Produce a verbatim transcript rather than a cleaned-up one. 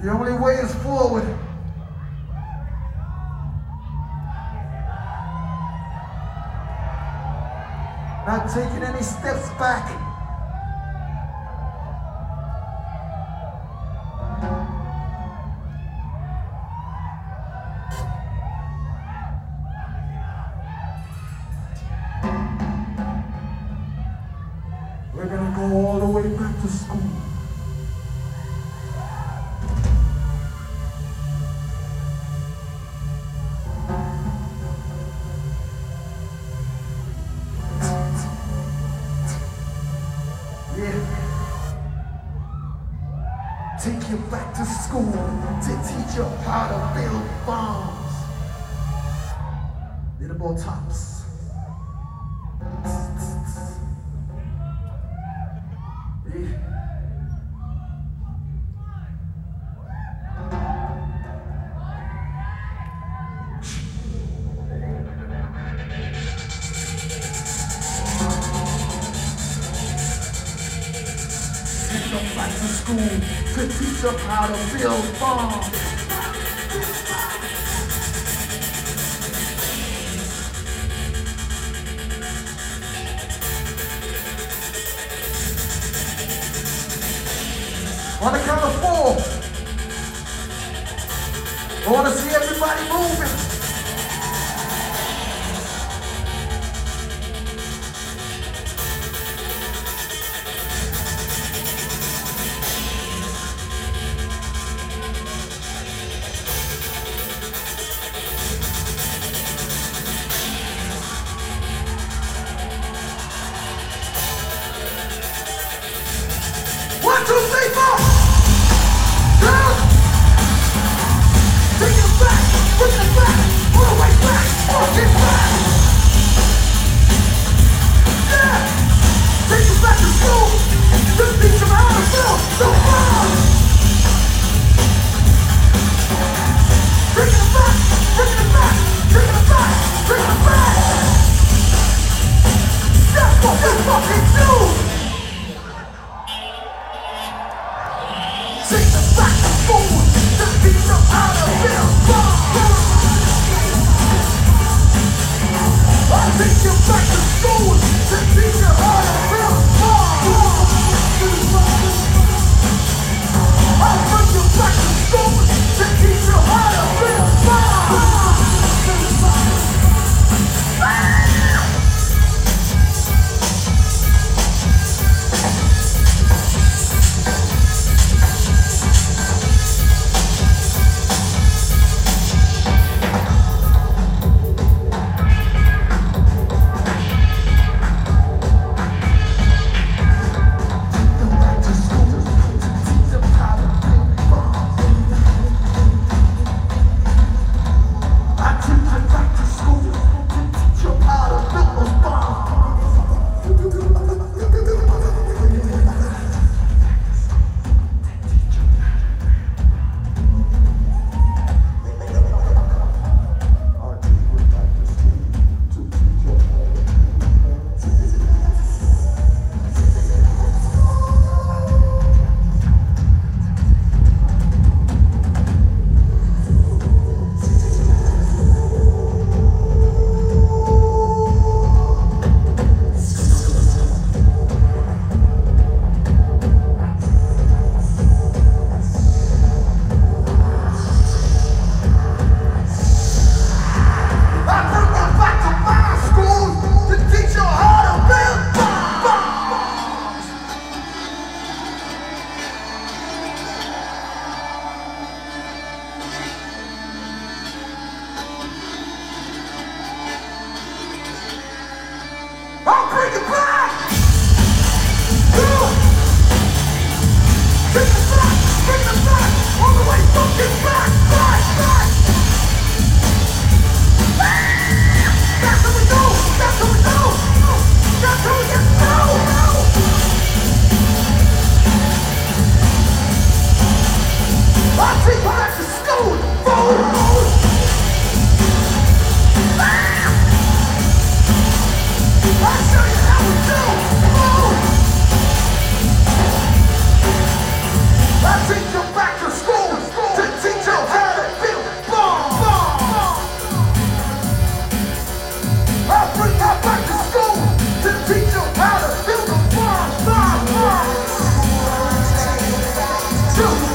The only way is forward. Not taking any steps back. We're gonna go all the way back to school. Take you back to school to teach you how to build bombs. Little more tops. Yeah. Take them back to school to teach them how to build bombs. On the count of four, I want to see everybody moving. One, two, three, four. Down. Take it back. Bring it back. All the way back. Walk it back. Yeah. Take it back to school. Just teach them how to build the bomb. Bring it back. Bring it back. Bring it back. Bring it back. That's what we fucking do. Take them back to school to teach them how to build bombs. I take you back to school to teach you how to build bombs. I bring you back to school to teach you how to build bombs. I'll bring it back! Good! Bring it back! Bring it back! All the way fucking back! Back! Back! That's how we go! That's how we go! That's how we get through! I'll take you back to school! Forward! I'll show you how we do! Move! I'll take you back to school! Two.